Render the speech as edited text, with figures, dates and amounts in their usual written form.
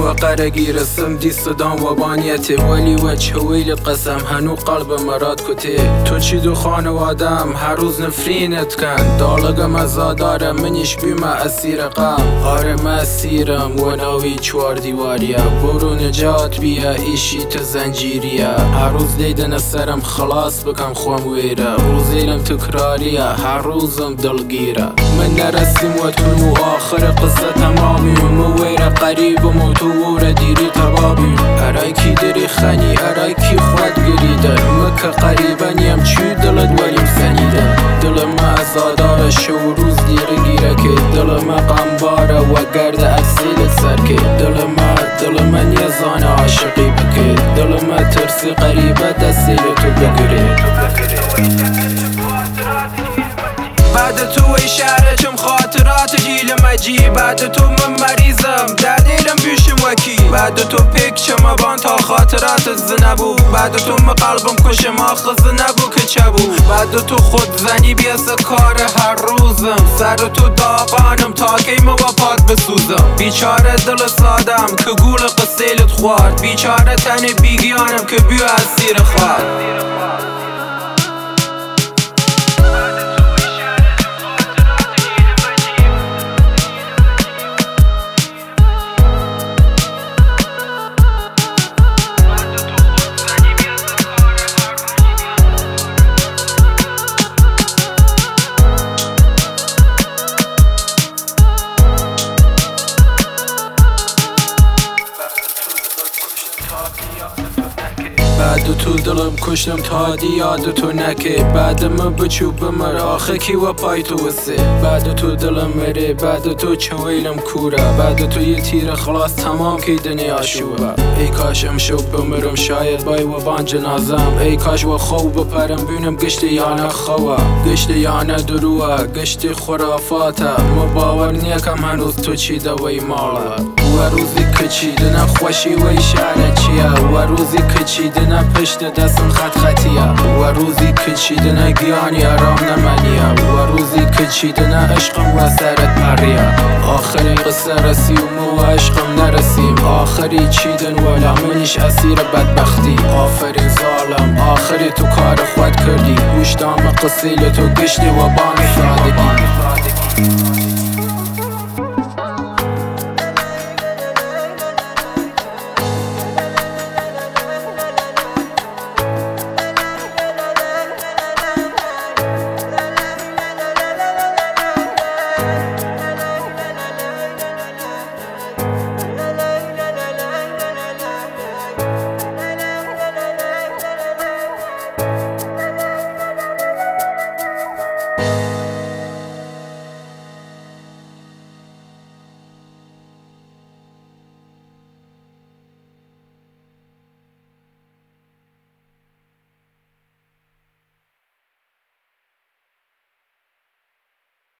وقرقی رسم دی صدام و بانیتی ولی و چویل قسم هنو قلب مراد کتی تو چی دو خانوادم هر روز نفرینت کن دالگم ازادارم منیش بیم اسیر غم آره من اسیرم و ناوی چوار دیواریا برو نجات بیا ایشی تو زنجیریا هر روز لیدن سرم خلاص بکم خوام ویره روز ایلم تکراریه هر روزم دلگیره من نرسیم و تو آخر قصه تمامی مویره قریبم و تو وره دیری تبابی ارکی دری خنی ارکی خود گریده مکه قریبا نیم چی دلت ولیم سنیده دل ما ازادار شو روز دیره گیره که دل ما غمباره و گرد اکسیلت سر که دل من یه زان عاشقی بکه دل ما ترسی قریبه دستیل تو بگیره بعد تو ای شهر چم خاطرات جیل مجی بعد تو من مریضم در دیلم بیشم وکی بعد تو پیک چم بان تا خاطرات زنبو بعد تو من قلبم کشم آخذ نبو که چبو بعد تو خود زنی بیاس کار هر روزم سر تو داغانم تا کیم و پاد بسوزم بیچاره دل سادم که گول قصیلت خوارد بیچاره تن بیگیانم که بیو اسیر خواد بعد تو دلم کشتم تا دیاد تو نکه بعد من بچو بمر آخه کی و پای تو وسه بعد تو دلم مره بعد تو چویلم کوره بعد تو یه تیر خلاص تمام کی دنیا شوبه ای کاش امشب بمرم شاید بای و بان جنازم ای کاش و خوب بپرم بینم گشت یانه خواه گشت یانه دروه گشت خرافاته ما باور نیکم هنوز تو چی دوی ماله و روزی که چیدنه خوشی و اشاره چیه و روزی که چیدنه پشت دستم خط خطیه و روزی که چیدنه گیانی آرام نمانیه و روزی که چیدنه عشقم و سرت پریه آخری قصه رسیم و عشقم نرسیم آخری چیدن ولا منیش اسیر بدبختی آفرین ظالم آخری تو کار خود کردی گوشتام قصیل تو گشتی و بان سادگی